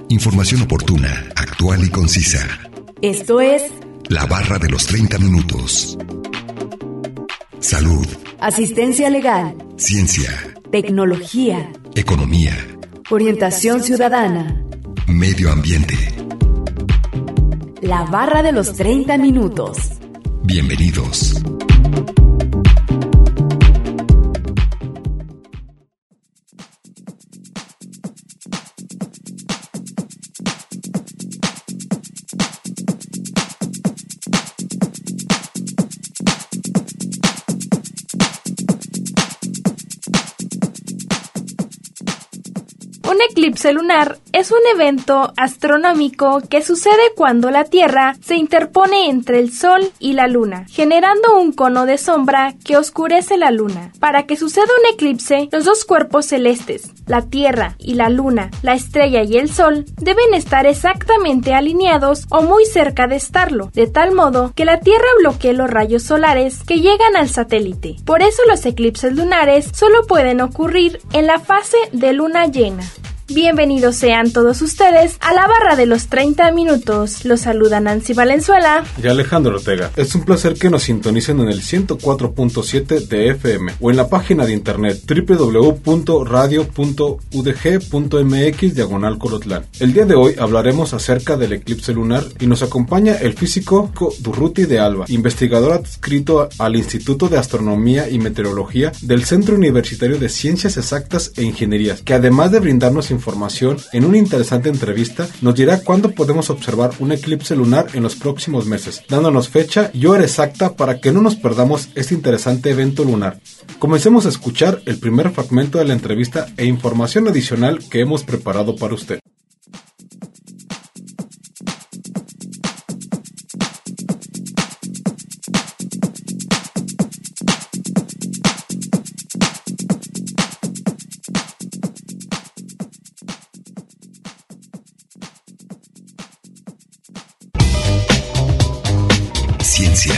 Información oportuna, actual y concisa. Esto es La Barra de los 30 minutos. Salud. Asistencia legal. Ciencia. Tecnología. Economía. Orientación ciudadana. Medio ambiente. La Barra de los 30 minutos. Bienvenidos. Un eclipse lunar es un evento astronómico que sucede cuando la Tierra se interpone entre el Sol y la Luna, generando un cono de sombra que oscurece la Luna. Para que suceda un eclipse, los dos cuerpos celestes, la Tierra y la Luna, la estrella y el Sol, deben estar exactamente alineados o muy cerca de estarlo, de tal modo que la Tierra bloquee los rayos solares que llegan al satélite. Por eso los eclipses lunares solo pueden ocurrir en la fase de luna llena. Bienvenidos sean todos ustedes a la Barra de los 30 minutos. Los saluda Nancy Valenzuela y Alejandro Ortega. Es un placer que nos sintonicen en el 104.7 de FM o en la página de internet www.radio.udg.mx/Colotlán. El día de hoy hablaremos acerca del eclipse lunar y nos acompaña el físico Durruti de Alba, investigador adscrito al Instituto de Astronomía y Meteorología del Centro Universitario de Ciencias Exactas e Ingenierías, que además de brindarnos información en una interesante entrevista, nos dirá cuándo podemos observar un eclipse lunar en los próximos meses, dándonos fecha y hora exacta para que no nos perdamos este interesante evento lunar. Comencemos a escuchar el primer fragmento de la entrevista e información adicional que hemos preparado para usted. Ciencia.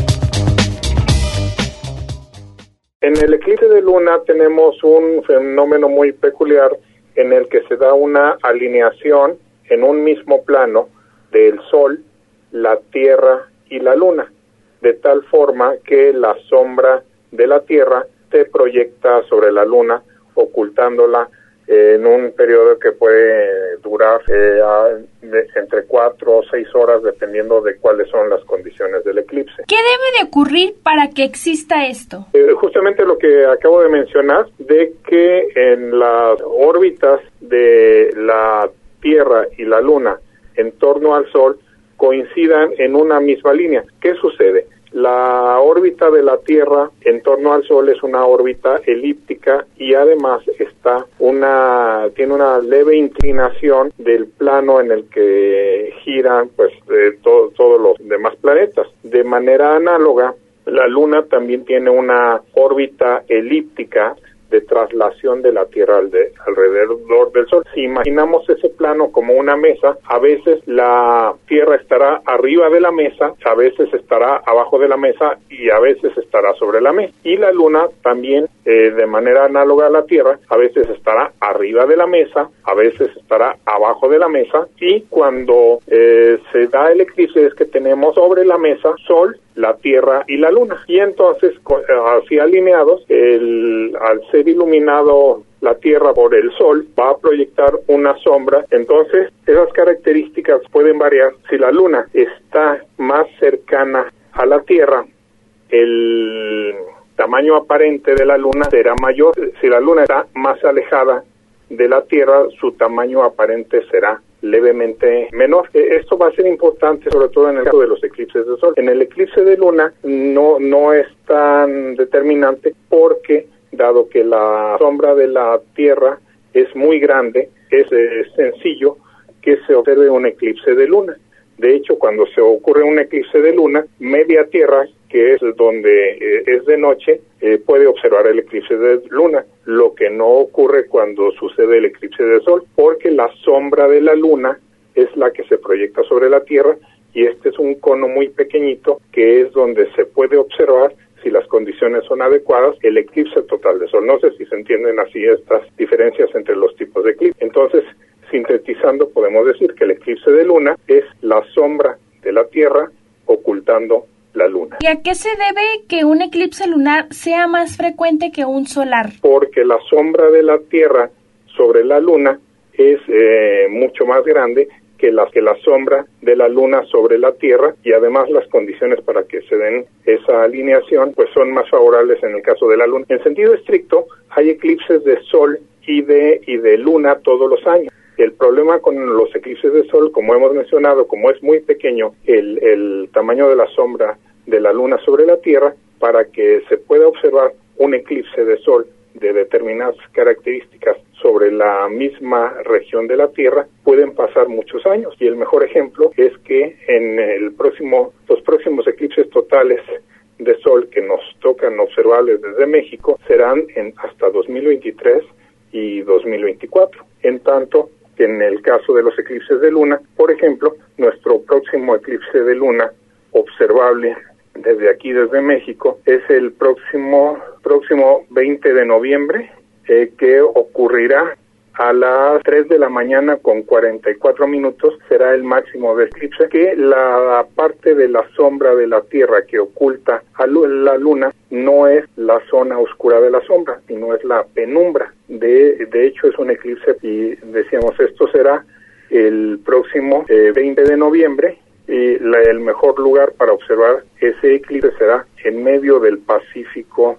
En el eclipse de luna tenemos un fenómeno muy peculiar en el que se da una alineación en un mismo plano del Sol, la Tierra y la Luna, de tal forma que la sombra de la Tierra se proyecta sobre la Luna, ocultándola en un periodo que puede durar entre 4 o 6 horas, dependiendo de cuáles son las condiciones del eclipse. ¿Qué debe de ocurrir para que exista esto? Justamente lo que acabo de mencionar, de que en las órbitas de la Tierra y la Luna en torno al Sol coincidan en una misma línea. ¿Qué sucede? La órbita de la Tierra en torno al Sol es una órbita elíptica y además tiene una leve inclinación del plano en el que giran todos los demás planetas. De manera análoga, la Luna también tiene una órbita elíptica de traslación de la Tierra alrededor del Sol. Si imaginamos ese plano como una mesa, a veces la Tierra estará arriba de la mesa, a veces estará abajo de la mesa y a veces estará sobre la mesa. Y la Luna también, de manera análoga a la Tierra, a veces estará arriba de la mesa, a veces estará abajo de la mesa, y cuando se da el eclipse es que tenemos sobre la mesa Sol, la Tierra y la Luna. Y entonces, así alineados, al ser iluminado la Tierra por el Sol, va a proyectar una sombra. Entonces, esas características pueden variar. Si la Luna está más cercana a la Tierra, el tamaño aparente de la Luna será mayor. Si la Luna está más alejada de la Tierra, su tamaño aparente será levemente menor. Esto va a ser importante, sobre todo en el caso de los eclipses de Sol. En el eclipse de Luna no es tan determinante porque, dado que la sombra de la Tierra es muy grande, es sencillo que se observe un eclipse de Luna. De hecho, cuando se ocurre un eclipse de Luna, media Tierra, que es donde es de noche, puede observar el eclipse de Luna, lo que no ocurre cuando sucede el eclipse de Sol, porque la sombra de la Luna es la que se proyecta sobre la Tierra, y este es un cono muy pequeñito que es donde se puede observar, si las condiciones son adecuadas, el eclipse total de Sol. No sé si se entienden así estas diferencias entre los tipos de eclipse. Entonces, Sintetizando, podemos decir que el eclipse de luna es la sombra de la Tierra ocultando la luna. ¿Y a qué se debe que un eclipse lunar sea más frecuente que un solar? Porque la sombra de la Tierra sobre la luna es mucho más grande que la sombra de la luna sobre la Tierra, y además las condiciones para que se den esa alineación pues son más favorables en el caso de la luna. En sentido estricto, hay eclipses de sol y de luna todos los años. El problema con los eclipses de sol, como hemos mencionado, como es muy pequeño el tamaño de la sombra de la luna sobre la Tierra, para que se pueda observar un eclipse de sol de determinadas características sobre la misma región de la Tierra, pueden pasar muchos años. Y el mejor ejemplo es que en los próximos eclipses totales de sol que nos tocan observables desde México serán hasta 2023 y 2024. En tanto que en el caso de los eclipses de luna, por ejemplo, nuestro próximo eclipse de luna observable desde aquí, desde México, es el próximo 20 de noviembre, que ocurrirá a las 3 de la mañana con 44 minutos, será el máximo de eclipse, que la parte de la sombra de la Tierra que oculta a la luna no es la zona oscura de la sombra, sino es la penumbra. De hecho, es un eclipse, y decíamos, esto será el próximo 20 de noviembre, y el mejor lugar para observar ese eclipse será en medio del Pacífico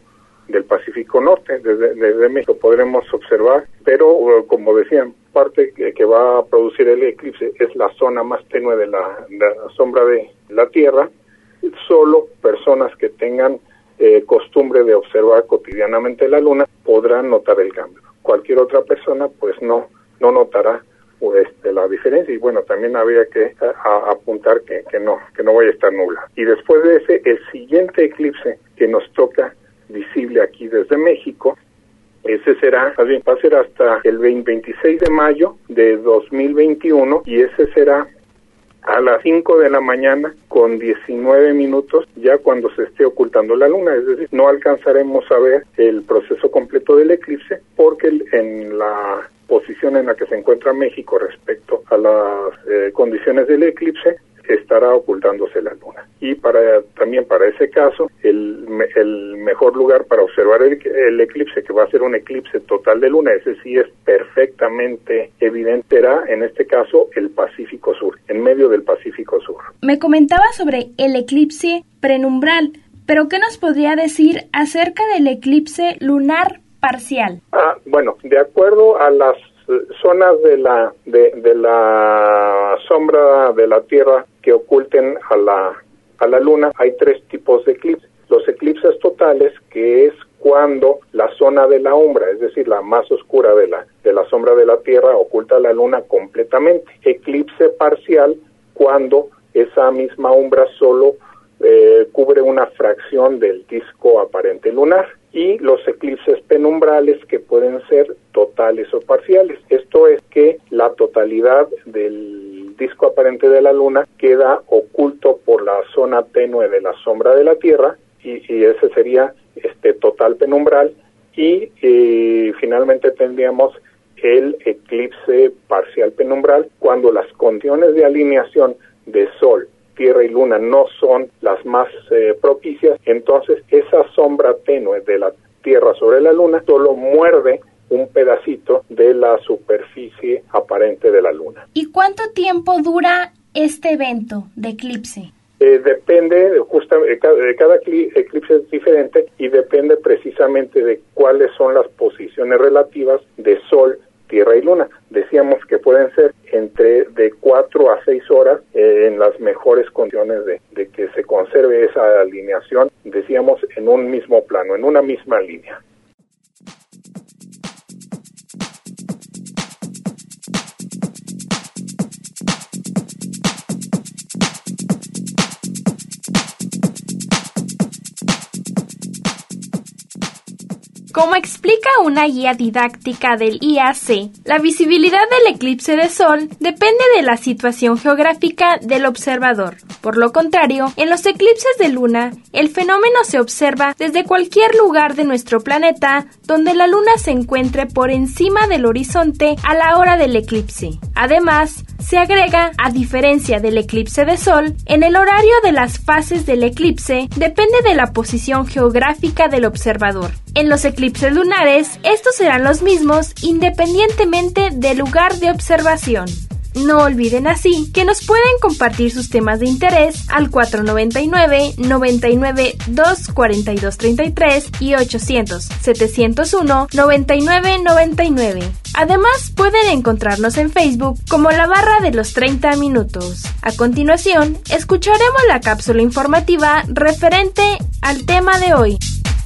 Norte. Desde México podremos observar, pero como decían, parte que va a producir el eclipse es la zona más tenue de la sombra de la Tierra. Solo personas que tengan costumbre de observar cotidianamente la luna podrán notar el cambio. Cualquier otra persona pues no notará la diferencia. Y bueno, también habría que apuntar que no vaya a estar nubla. Y después de ese, el siguiente eclipse que nos toca visible aquí desde México, ese va a ser hasta el 26 de mayo de 2021, y ese será a las 5 de la mañana con 19 minutos, ya cuando se esté ocultando la luna. Es decir, no alcanzaremos a ver el proceso completo del eclipse, porque en la posición en la que se encuentra México respecto a las condiciones del eclipse, estará ocultándose la luna. Y también para ese caso, el mejor lugar para observar el eclipse, que va a ser un eclipse total de luna, ese sí es perfectamente evidente, será en este caso el Pacífico Sur, en medio del Pacífico Sur. Me comentaba sobre el eclipse penumbral, pero ¿qué nos podría decir acerca del eclipse lunar parcial? Bueno, de acuerdo a las zonas de la sombra de la Tierra que oculten a la luna, hay tres tipos de eclipses. Los eclipses totales, que es cuando la zona de la umbra, es decir, la más oscura de la sombra de la Tierra, oculta la luna completamente. Eclipse parcial, cuando esa misma umbra solo cubre una fracción del disco aparente lunar. Y los eclipses penumbrales, que pueden ser totales o parciales. Esto es que la totalidad del disco aparente de la luna queda oculto por la zona tenue de la sombra de la Tierra, y ese sería total penumbral. Y finalmente tendríamos el eclipse parcial penumbral, cuando las condiciones de alineación de Sol, Tierra y Luna no son las más propicias. Entonces esa sombra tenue de la Tierra sobre la Luna solo muerde un pedacito de la superficie aparente de la Luna. ¿Y cuánto tiempo dura este evento de eclipse? Depende, justamente, cada eclipse es diferente, y depende precisamente de cuáles son las posiciones relativas de Sol, Tierra y Luna. Decíamos que pueden ser de 4 a 6 horas en las mejores condiciones de que se conserve esa alineación, decíamos, en un mismo plano, en una misma línea. Como explica una guía didáctica del IAC, la visibilidad del eclipse de sol depende de la situación geográfica del observador. Por lo contrario, en los eclipses de luna, el fenómeno se observa desde cualquier lugar de nuestro planeta donde la luna se encuentre por encima del horizonte a la hora del eclipse. Además, se agrega, a diferencia del eclipse de sol, en el horario de las fases del eclipse depende de la posición geográfica del observador. En los eclipses lunares, estos serán los mismos independientemente del lugar de observación. No olviden así que nos pueden compartir sus temas de interés al 499-99-24233 y 800-701-9999. Además, pueden encontrarnos en Facebook como la barra de los 30 minutos. A continuación, escucharemos la cápsula informativa referente al tema de hoy.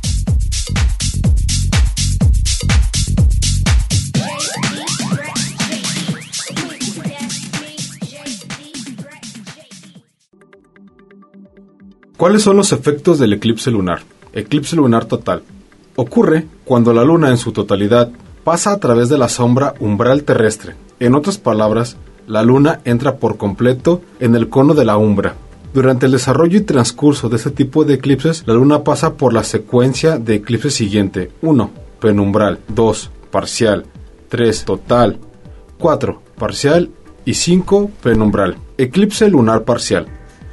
¿Cuáles son los efectos del eclipse lunar? Eclipse lunar total. Ocurre cuando la luna en su totalidad pasa a través de la sombra umbral terrestre. En otras palabras, la luna entra por completo en el cono de la umbra. Durante el desarrollo y transcurso de este tipo de eclipses, la luna pasa por la secuencia de eclipses siguiente: 1. Penumbral, 2. Parcial, 3. Total, 4. Parcial y 5. Penumbral. Eclipse lunar parcial.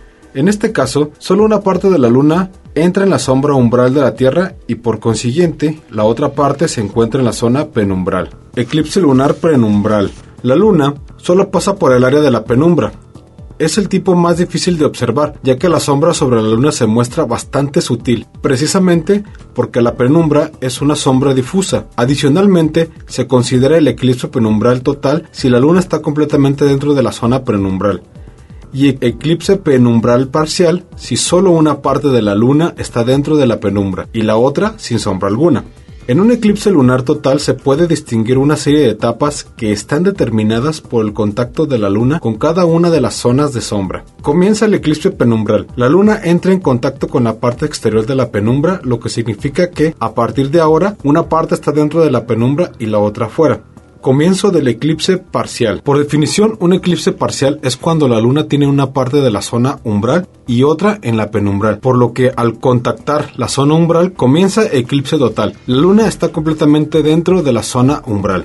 En este caso, solo una parte de la luna entra en la sombra umbral de la Tierra y por consiguiente, la otra parte se encuentra en la zona penumbral. Eclipse lunar penumbral. La luna solo pasa por el área de la penumbra. Es el tipo más difícil de observar, ya que la sombra sobre la luna se muestra bastante sutil, precisamente porque la penumbra es una sombra difusa. Adicionalmente, se considera el eclipse penumbral total si la luna está completamente dentro de la zona penumbral, y eclipse penumbral parcial si solo una parte de la luna está dentro de la penumbra y la otra sin sombra alguna. En un eclipse lunar total se puede distinguir una serie de etapas que están determinadas por el contacto de la luna con cada una de las zonas de sombra. Comienza el eclipse penumbral. La luna entra en contacto con la parte exterior de la penumbra, lo que significa que, a partir de ahora, una parte está dentro de la penumbra y la otra fuera. Comienzo del eclipse parcial. Por definición, un eclipse parcial es cuando la luna tiene una parte de la zona umbral y otra en la penumbral, por lo que al contactar la zona umbral comienza eclipse total. La luna está completamente dentro de la zona umbral.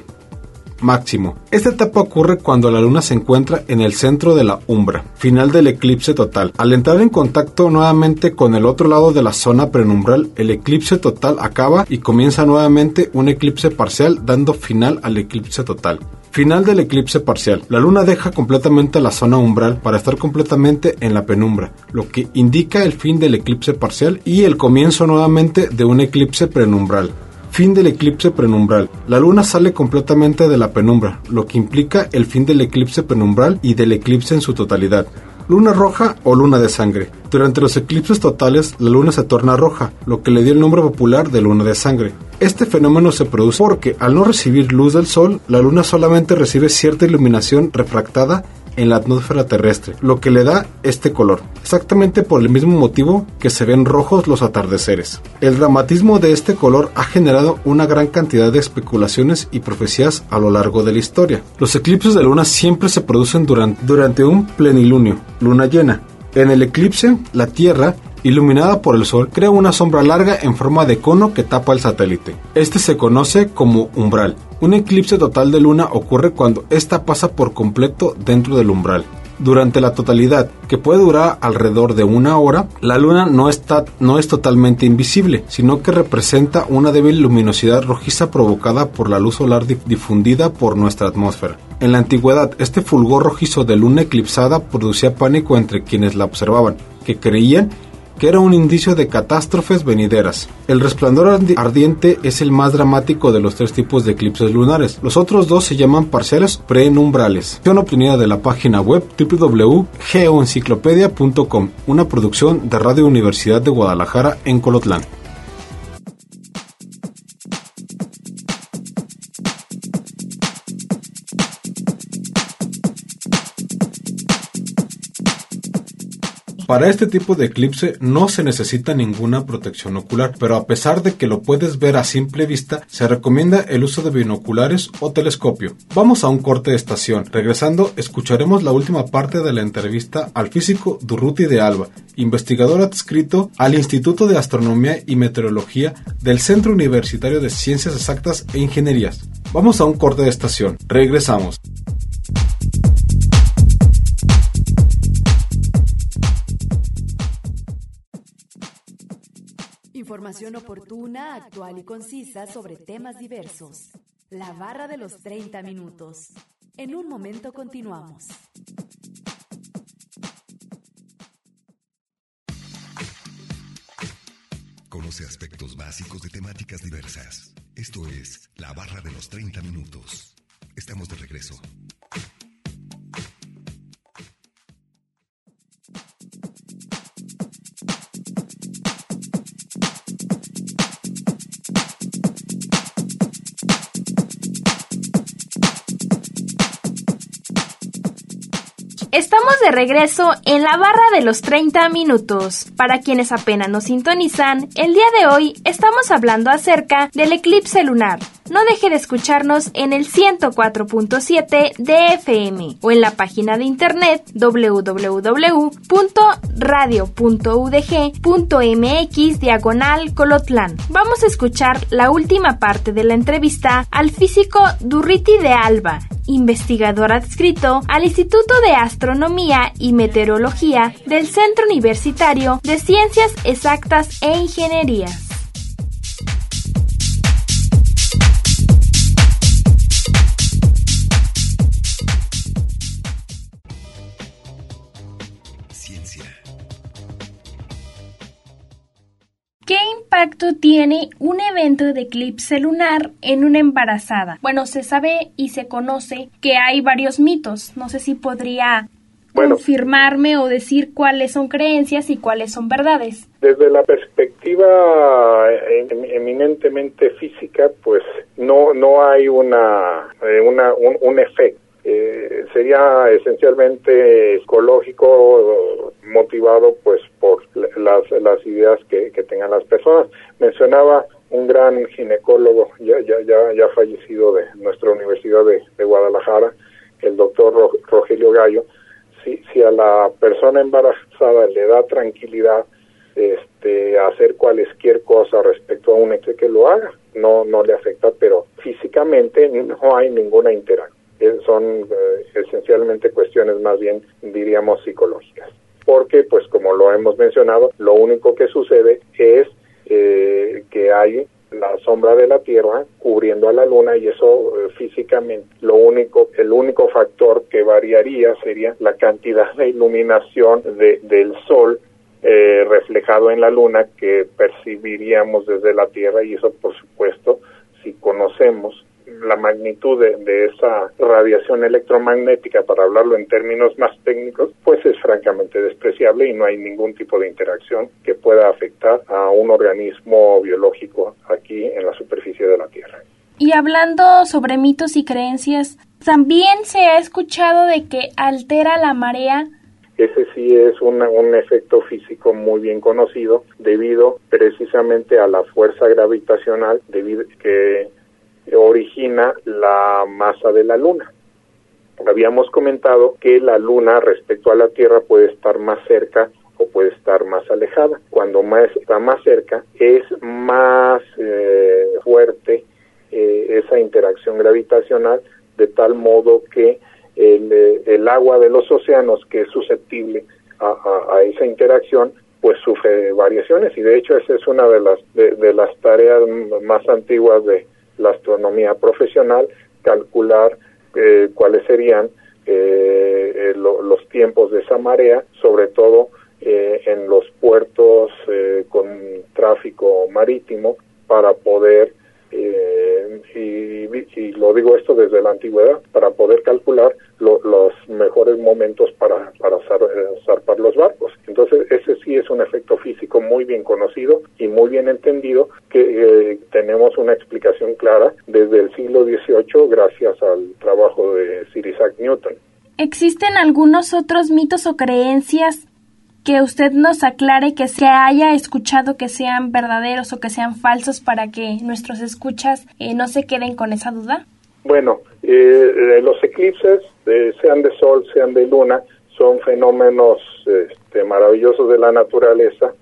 Máximo. Esta etapa ocurre cuando la luna se encuentra en el centro de la umbra, final del eclipse total. Al entrar en contacto nuevamente con el otro lado de la zona penumbral, el eclipse total acaba y comienza nuevamente un eclipse parcial, dando final al eclipse total. Final del eclipse parcial. La luna deja completamente la zona umbral para estar completamente en la penumbra, lo que indica el fin del eclipse parcial y el comienzo nuevamente de un eclipse penumbral. Fin del eclipse penumbral. La luna sale completamente de la penumbra, lo que implica el fin del eclipse penumbral y del eclipse en su totalidad. Luna roja o luna de sangre. Durante los eclipses totales, la luna se torna roja, lo que le dio el nombre popular de luna de sangre. Este fenómeno se produce porque, al no recibir luz del sol, la luna solamente recibe cierta iluminación refractada en la atmósfera terrestre, lo que le da este color, exactamente por el mismo motivo que se ven rojos los atardeceres. El dramatismo de este color ha generado una gran cantidad de especulaciones y profecías a lo largo de la historia. Los eclipses de luna siempre se producen durante un plenilunio, luna llena. En el eclipse, la Tierra, iluminada por el sol, crea una sombra larga en forma de cono que tapa el satélite. Este se conoce como umbral. Un eclipse total de luna ocurre cuando ésta pasa por completo dentro del umbral. Durante la totalidad, que puede durar alrededor de una hora, la luna no es totalmente invisible, sino que representa una débil luminosidad rojiza provocada por la luz solar difundida por nuestra atmósfera. En la antigüedad, este fulgor rojizo de luna eclipsada producía pánico entre quienes la observaban, que creían que era un indicio de catástrofes venideras. El resplandor ardiente es el más dramático de los tres tipos de eclipses lunares. Los otros dos se llaman parciales penumbrales. Una obtenida de la página web www.geoenciclopedia.com, una producción de Radio Universidad de Guadalajara en Colotlán. Para este tipo de eclipse no se necesita ninguna protección ocular, pero a pesar de que lo puedes ver a simple vista, se recomienda el uso de binoculares o telescopio. Vamos a un corte de estación. Regresando, escucharemos la última parte de la entrevista al físico Durruti de Alba, investigador adscrito al Instituto de Astronomía y Meteorología del Centro Universitario de Ciencias Exactas e Ingenierías. Vamos a un corte de estación. Regresamos. Información oportuna, actual y concisa sobre temas diversos. La barra de los 30 minutos. En un momento continuamos. Conoce aspectos básicos de temáticas diversas. Esto es La Barra de los 30 minutos. Estamos de regreso. Estamos de regreso en la barra de los 30 minutos. Para quienes apenas nos sintonizan, el día de hoy estamos hablando acerca del eclipse lunar. No deje de escucharnos en el 104.7 de FM o en la página de internet www.radio.udg.mx/Colotlán. Vamos a escuchar la última parte de la entrevista al físico Durruti de Alba, investigador adscrito al Instituto de Astronomía y Meteorología del Centro Universitario de Ciencias Exactas e Ingenierías. ¿Qué impacto tiene un evento de eclipse lunar en una embarazada? Bueno, se sabe y se conoce que hay varios mitos. No sé si podría confirmarme o decir cuáles son creencias y cuáles son verdades. Desde la perspectiva eminentemente física, pues no hay un efecto. Sería esencialmente psicológico, motivado pues por las ideas que tengan las personas. Mencionaba un gran ginecólogo ya fallecido de nuestra Universidad de Guadalajara, el doctor Rogelio Gallo. Si a la persona embarazada le da tranquilidad hacer cualquier cosa respecto a un eclipse, que lo haga, no le afecta, pero físicamente no hay ninguna interacción. Son esencialmente cuestiones más bien, diríamos, psicológicas. Porque, pues como lo hemos mencionado, lo único que sucede es que hay la sombra de la Tierra cubriendo a la Luna, y eso físicamente, el único factor que variaría sería la cantidad de iluminación del Sol reflejado en la Luna que percibiríamos desde la Tierra, y eso, por supuesto, si conocemos la magnitud de esa radiación electromagnética, para hablarlo en términos más técnicos, pues es francamente despreciable y no hay ningún tipo de interacción que pueda afectar a un organismo biológico aquí en la superficie de la Tierra. Y hablando sobre mitos y creencias, también se ha escuchado de que altera la marea. Ese sí es un efecto físico muy bien conocido, debido precisamente a la fuerza gravitacional que origina la masa de la Luna. Habíamos comentado que la Luna respecto a la Tierra puede estar más cerca o puede estar más alejada. Cuando está más cerca es más fuerte esa interacción gravitacional, de tal modo que el agua de los océanos, que es susceptible a esa interacción, pues sufre variaciones, y de hecho esa es una de las tareas más antiguas de la astronomía profesional, calcular cuáles serían los tiempos de esa marea, sobre todo en los puertos con tráfico marítimo, para poder, y lo digo esto desde la antigüedad, para poder calcular los mejores momentos para zarpar los barcos. Entonces ese sí es un efecto físico muy bien conocido y muy bien entendido, que tenemos una explicación clara desde el siglo XVIII gracias al trabajo de Sir Isaac Newton. ¿Existen algunos otros mitos o creencias que usted nos aclare, que se haya escuchado, que sean verdaderos o que sean falsos, para que nuestros escuchas no se queden con esa duda? Bueno, los eclipses, sean de sol, sean de luna, son fenómenos maravillosos de la naturaleza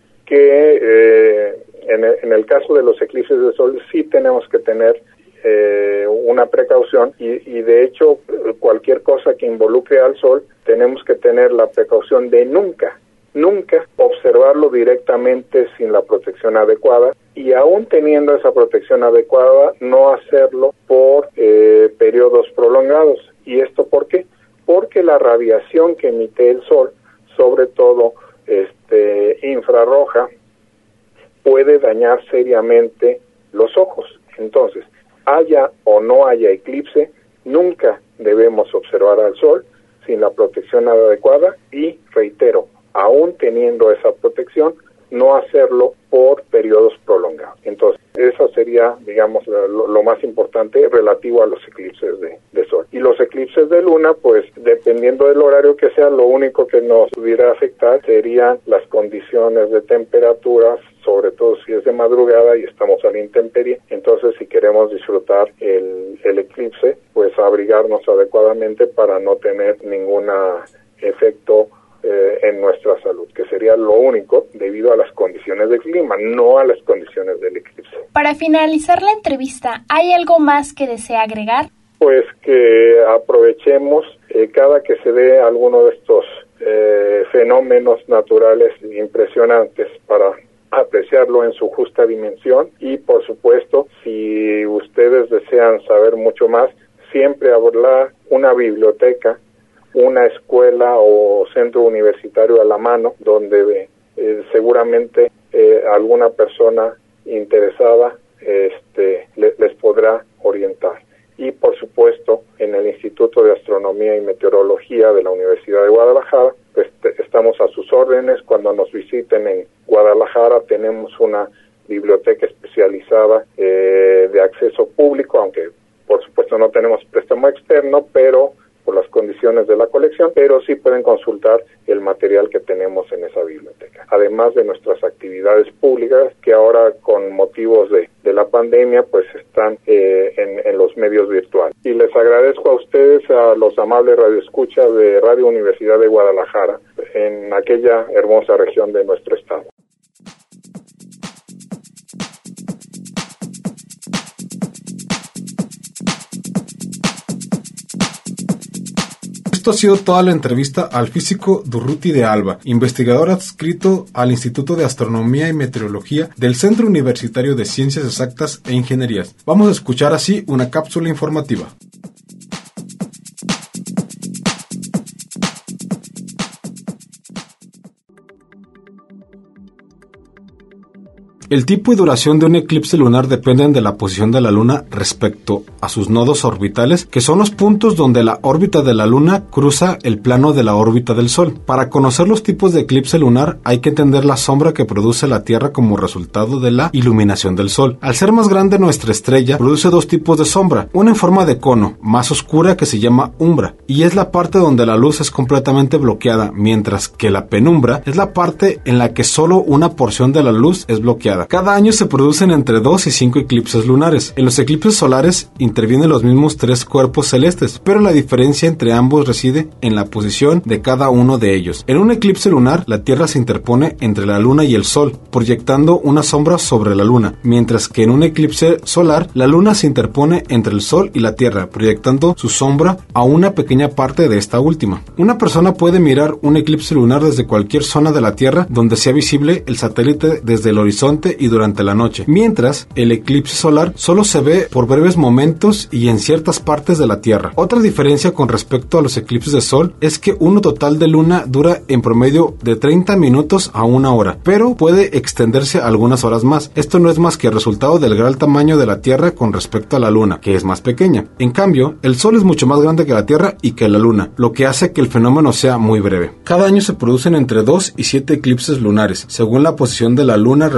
que en el caso de los eclipses de sol sí tenemos que tener una precaución y de hecho cualquier cosa que involucre al sol tenemos que tener la precaución de nunca observarlo directamente sin la protección adecuada, y aún teniendo esa protección adecuada no hacerlo por periodos prolongados. ¿Y esto por qué? Porque la radiación que emite el sol, sobre todo infrarroja, puede dañar seriamente los ojos. Entonces, haya o no haya eclipse, nunca debemos observar al sol sin la protección adecuada y, reitero, aún teniendo esa protección, no hacerlo por periodos prolongados. Entonces, eso sería, digamos, lo más importante relativo a los eclipses de sol. Y los eclipses de luna, pues, dependiendo del horario que sea, lo único que nos pudiera afectar serían las condiciones de temperaturas, sobre todo si es de madrugada y estamos a la intemperie. Entonces, si queremos disfrutar el eclipse, pues abrigarnos adecuadamente para no tener ningún efecto en nuestra salud, que sería lo único debido a las condiciones del clima, no a las condiciones del eclipse. Para finalizar la entrevista, ¿hay algo más que desea agregar? Pues que aprovechemos cada que se dé alguno de estos fenómenos naturales impresionantes para apreciarlo en su justa dimensión, y por supuesto, si ustedes desean saber mucho más, siempre habrá una biblioteca, una escuela o centro universitario a la mano, donde seguramente alguna persona interesada les podrá orientar. Y por supuesto, en el Instituto de Astronomía y Meteorología de la Universidad de Guadalajara, pues estamos a sus órdenes. Cuando nos visiten en Guadalajara tenemos una biblioteca especializada de acceso público, aunque por supuesto no tenemos préstamo externo, pero por las condiciones de la colección, pero sí pueden consultar el material que tenemos en esa biblioteca. Además de nuestras actividades públicas, que ahora con motivos de la pandemia, pues están en los medios virtuales. Y les agradezco a ustedes, a los amables radioescuchas de Radio Universidad de Guadalajara, en aquella hermosa región de nuestro estado. Esto ha sido toda la entrevista al físico Durruti de Alba, investigador adscrito al Instituto de Astronomía y Meteorología del Centro Universitario de Ciencias Exactas e Ingenierías. Vamos a escuchar así una cápsula informativa. El tipo y duración de un eclipse lunar dependen de la posición de la Luna respecto a sus nodos orbitales, que son los puntos donde la órbita de la Luna cruza el plano de la órbita del Sol. Para conocer los tipos de eclipse lunar hay que entender la sombra que produce la Tierra como resultado de la iluminación del Sol. Al ser más grande nuestra estrella, produce dos tipos de sombra, una en forma de cono, más oscura, que se llama umbra, y es la parte donde la luz es completamente bloqueada, mientras que la penumbra es la parte en la que solo una porción de la luz es bloqueada. Cada año se producen entre 2 y 5 eclipses lunares. En los eclipses solares intervienen los mismos 3 cuerpos celestes, pero la diferencia entre ambos reside en la posición de cada uno de ellos. En un eclipse lunar, la Tierra se interpone entre la Luna y el Sol, proyectando una sombra sobre la Luna, mientras que en un eclipse solar, la Luna se interpone entre el Sol y la Tierra, proyectando su sombra a una pequeña parte de esta última. Una persona puede mirar un eclipse lunar desde cualquier zona de la Tierra donde sea visible el satélite desde el horizonte y durante la noche, mientras el eclipse solar solo se ve por breves momentos y en ciertas partes de la Tierra. Otra diferencia con respecto a los eclipses de Sol es que uno total de Luna dura en promedio de 30 minutos a 1 hora, pero puede extenderse algunas horas más. Esto no es más que el resultado del gran tamaño de la Tierra con respecto a la Luna, que es más pequeña. En cambio, el Sol es mucho más grande que la Tierra y que la Luna, lo que hace que el fenómeno sea muy breve. Cada año se producen entre 2 y 7 eclipses lunares, según la posición de la Luna respecto a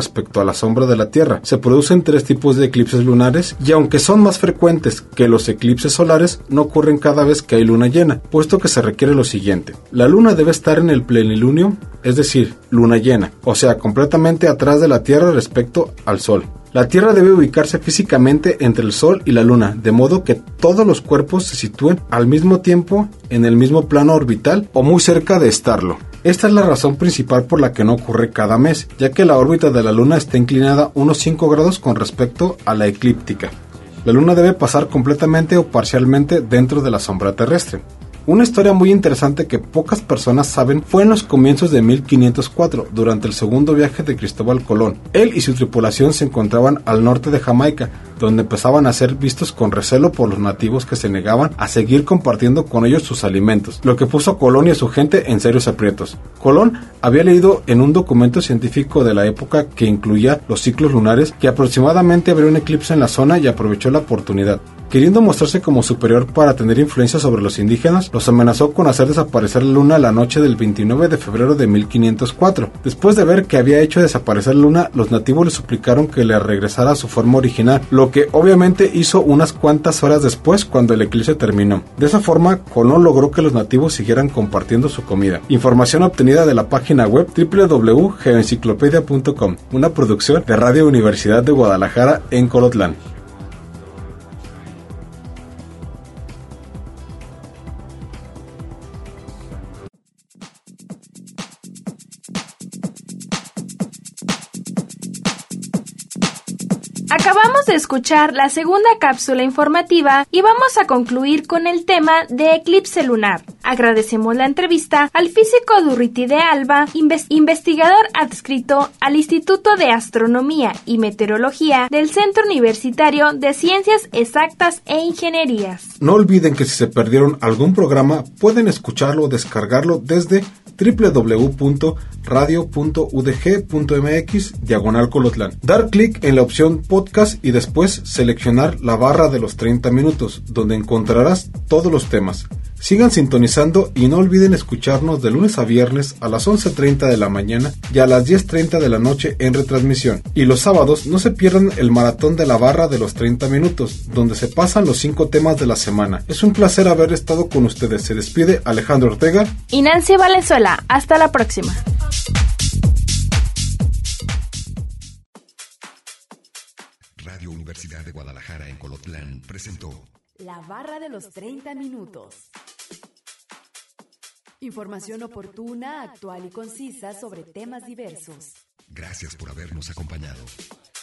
la sombra de la Tierra. Se producen 3 tipos de eclipses lunares y aunque son más frecuentes que los eclipses solares, no ocurren cada vez que hay luna llena, puesto que se requiere lo siguiente. La luna debe estar en el plenilunio, es decir, luna llena, o sea, completamente atrás de la Tierra respecto al Sol. La Tierra debe ubicarse físicamente entre el Sol y la Luna, de modo que todos los cuerpos se sitúen al mismo tiempo en el mismo plano orbital o muy cerca de estarlo. Esta es la razón principal por la que no ocurre cada mes, ya que la órbita de la Luna está inclinada unos 5 grados con respecto a la eclíptica. La Luna debe pasar completamente o parcialmente dentro de la sombra terrestre. Una historia muy interesante que pocas personas saben fue en los comienzos de 1504, durante el segundo viaje de Cristóbal Colón. Él y su tripulación se encontraban al norte de Jamaica, donde empezaban a ser vistos con recelo por los nativos que se negaban a seguir compartiendo con ellos sus alimentos, lo que puso a Colón y a su gente en serios aprietos. Colón había leído en un documento científico de la época que incluía los ciclos lunares que aproximadamente habría un eclipse en la zona y aprovechó la oportunidad. Queriendo mostrarse como superior para tener influencia sobre los indígenas, los amenazó con hacer desaparecer la luna la noche del 29 de febrero de 1504. Después de ver que había hecho desaparecer la luna, los nativos le suplicaron que le regresara a su forma original, lo que obviamente hizo unas cuantas horas después cuando el eclipse terminó. De esa forma, Colón logró que los nativos siguieran compartiendo su comida. Información obtenida de la página web www.geoenciclopedia.com, una producción de Radio Universidad de Guadalajara en Colotlán. Acabamos de escuchar la segunda cápsula informativa y vamos a concluir con el tema de eclipse lunar. Agradecemos la entrevista al físico Durruti de Alba, investigador adscrito al Instituto de Astronomía y Meteorología del Centro Universitario de Ciencias Exactas e Ingenierías. No olviden que si se perdieron algún programa, pueden escucharlo o descargarlo desde www.radio.udg.mx/Colotlán. Dar clic en la opción podcast y después seleccionar la barra de los 30 minutos, donde encontrarás todos los temas. Sigan sintonizando y no olviden escucharnos de lunes a viernes a las 11:30 de la mañana y a las 10:30 de la noche en retransmisión. Y los sábados no se pierdan el maratón de la barra de los 30 minutos, donde se pasan los 5 temas de la semana. Es un placer haber estado con ustedes. Se despide Alejandro Ortega y Nancy Valenzuela. Hasta la próxima. Radio Universidad de Guadalajara en Colotlán presentó La barra de los 30 minutos. Información oportuna, actual y concisa sobre temas diversos. Gracias por habernos acompañado.